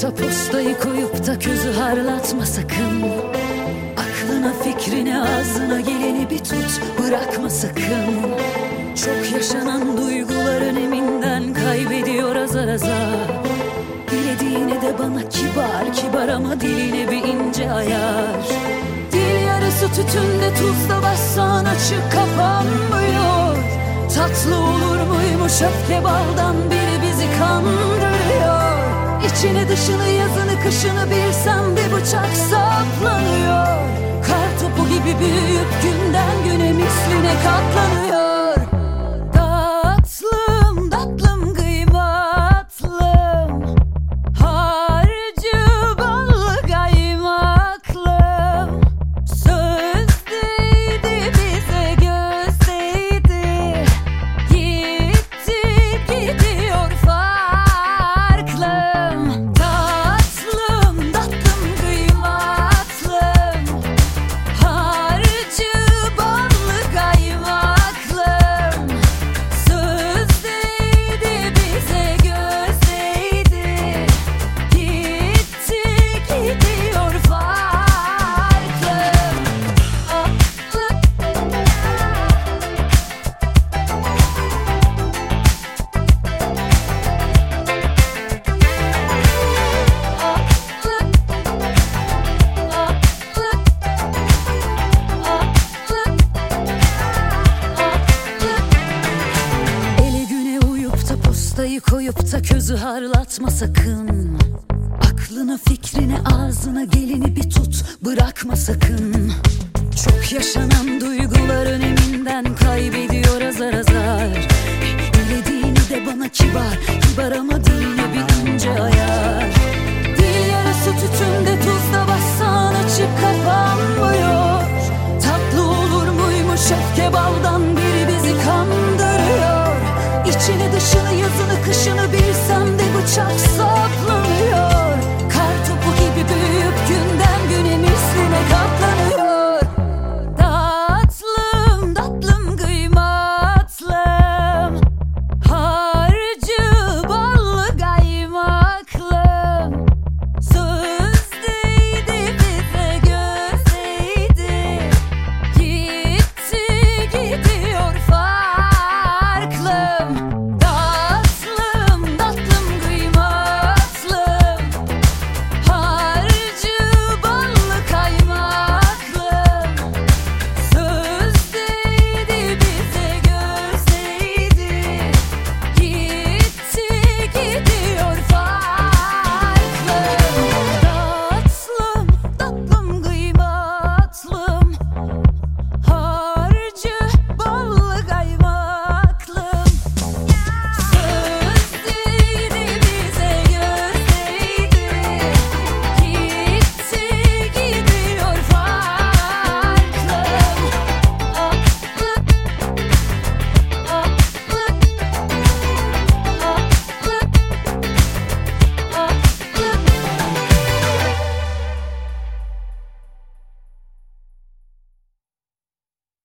da postayı koyup da közü harlatma sakın. Aklına fikrine ağzına geleni bir tut, bırakma sakın. Çok yaşanan duygular öneminden kaybediyor azar azar. Dilediğine de bana kibar kibar ama diline bir ince ayar. Dil yarısı tütünde tuzla bassan açık kapanmıyor. Tatlı olur muymuş öfke baldan biri bizi kandırıyor. İçini dışını yazını kışını bilsem bir bıçak saplanıyor. Kar topu gibi büyüyüp günden güne misline katlanıyor. Tatlım tatlım kıymatlım, harcı ballı kaymaklım. Söz değdi bize göz değdi, gitti gidiyor farklım. Tatlım tatlım kıymatlım, harcı ballı kaymaklım. Söz değdi bize göz değdi, gitti gidiyor farklım. Ele güne uyup da postayı koyup da közü harlatma sakın. Aklına fikrine ağzına geleni bir tut, bırakma sakın. Çok yaşanan duygular öneminden kaybediyor azar azar. Dilediğini de bana kibar